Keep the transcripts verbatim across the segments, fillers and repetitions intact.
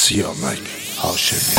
Siyamak Haşimi.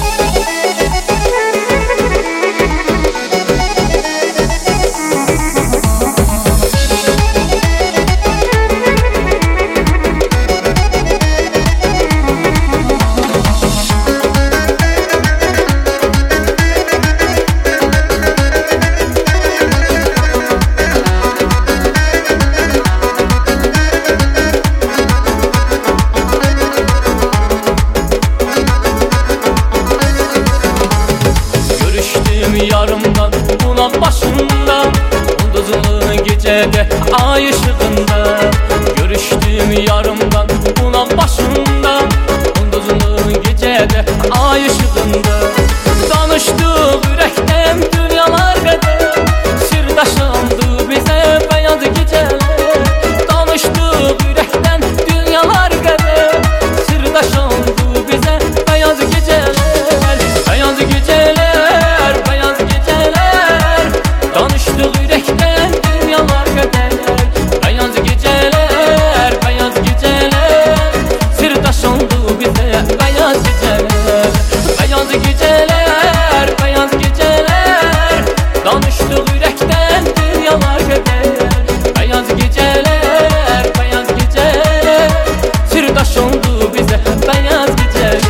Yarımdan bunak başında, ulduzlu gecede ay ışığında. Görüştüm yarımdan bunak başında, ulduzlu gecede ay ışığında. Danıştık yürekten dünyalar kadar, sırdaşandı bize beyaz geceler. Danıştık yürekten dünyalar kadar, sırdaşandı bize beyaz geceler. Beyaz geceler, beyaz geceler, danıştık yürekten dünyalar kadar. Beyaz geceler, beyaz geceler, sırdaşandı bize beyaz geceler. Beyaz geceler, beyaz geceler, danıştık yürekten dünyalar kadar. Beyaz geceler, beyaz geceler, sırdaşandı bize beyaz geceler.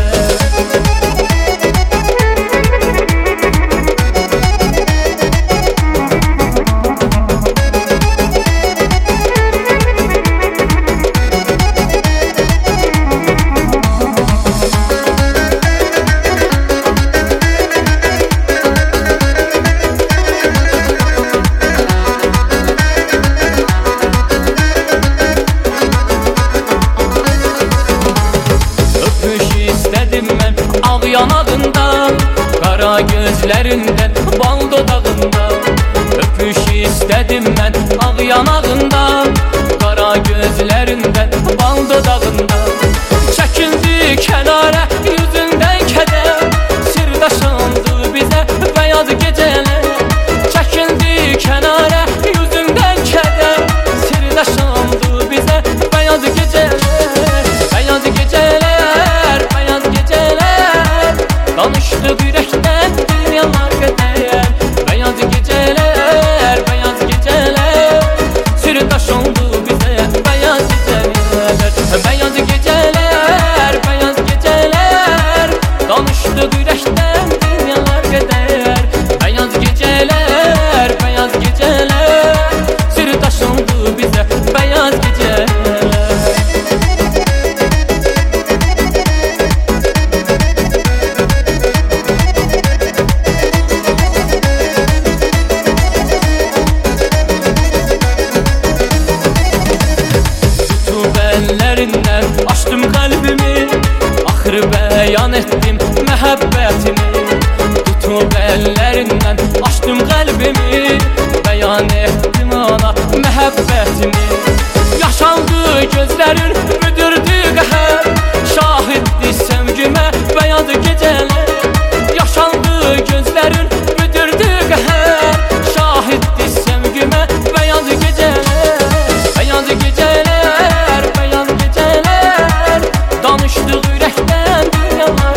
Ağ yanağından, kara gözlerinden, bal dodağından. Öpüş istedim ben ağ yanağından, kara gözlerinden, bal dodağından. Çekildi kenara yüzünden keder, sırdaşandı bize beyaz geceler. Çekildi kenara yüzünden keder, sırdaşandı bize beyaz geceler. Beyaz geceler, beyaz geceler, danıştık yürekten dünyalar kadar. Beyaz geceler, beyaz geceler, sırdaşandı bize beyaz geceler. Beyaz geceler, beyaz geceler, danıştık yürekten dünyalar kadar. Beyaz geceler, beyaz geceler, sırdaşandı bize beyaz geceler. Ellerinden açtım kalbimi, ahır beyan ettim mehabbetimi. Tutup ellerinden açtım kalbimi, beyan ettim ona mehabbetimi. Yaşandı gözlerin müdürdü qəhər, şahiddi sevgime beyaz geceler. Yaşandı gözlerin müdürdü qəhər, şahiddi sevgime beyaz geceler. Beyaz geceler, beyaz geceler, danıştık yürekten dünyalar